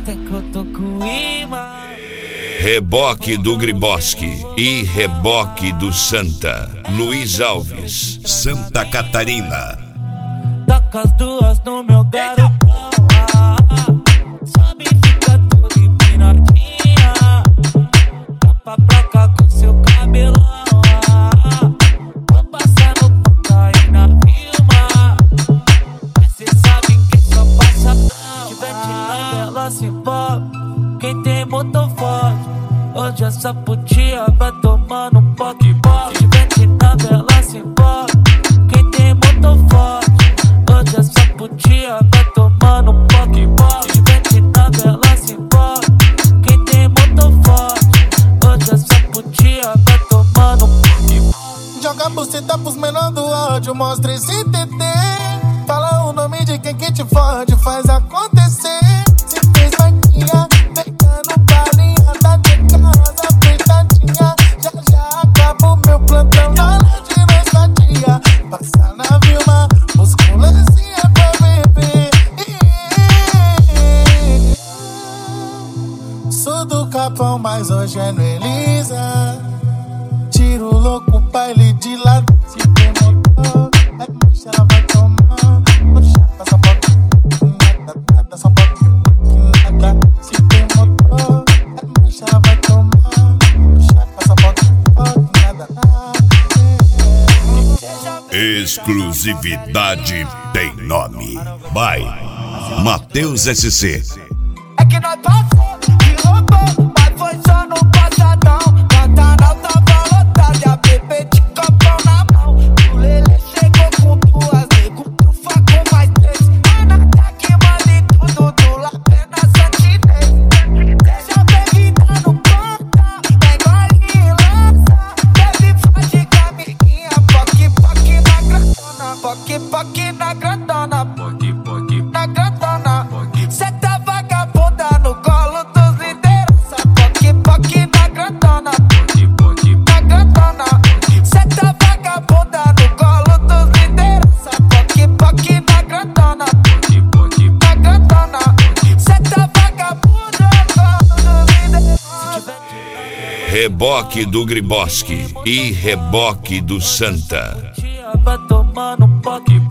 até que eu tô com imã. Reboque do Griboski e reboque do Santa. Luiz Alves, Santa Catarina. Taca as duas no meu garotão. Sobe e fica toda empinadinha. Tapa pra cá com seu cabelão. Vou passar no cocaína filma. Cê sabe que só passa não. Tiver tirando ela se envolve. Quem tem motor forte. Hoje essa putinha vai tomando um poque-poque. Tiver tirando ela se envolve. Quem tem motor forte. Hoje essa putinha vai tomando um poque-poque. Tiver tirando ela se envolve. Quem tem motor forte. Hoje essa putinha vai tomando um poque-poque. Joga a buceta pros menor do ódio, mostra esse TT. Fala o nome de quem que te fode, faz acontecer. Se fez vaquinha, pegando balinha da decorosa apertadinha. Já acaba o meu plantão na hora de nós vadia. Passa na Vilma, musculancinha pra beber. Sou do Capão, mas hoje é no Elisa. Tiro louco, baile de lado. Se tem motor, é mocha, ela vai tomar. Mocha, passa nada, só pode nada. Se tem motor, é mocha, ela vai tomar. Mocha, passa nada. Exclusividade tem nome. By Matheus SC. É que nós passou, que loucou, mas foi só no passadão. Pantanal tava lotado e a bebê de copão na mão. O Lelê chegou com duas, nego, trufa com mais três. Anata que manda em tudo, do lapé na santinês. Deixa a bebida no ponta, pega ali e lança. Bebe faz de amiguinha, poque na grandona. Poque na grandona, na grandona. Cê tá vagabunda no colo dos liderança. Poque na grandona, na grandona. Cê tá vagabunda no colo dos liderança. Poque na grandona, na grandona. Cê tá vagabunda no colo dos liderança. Reboque do Griboski e reboque do Santa. Vai tomando um poque.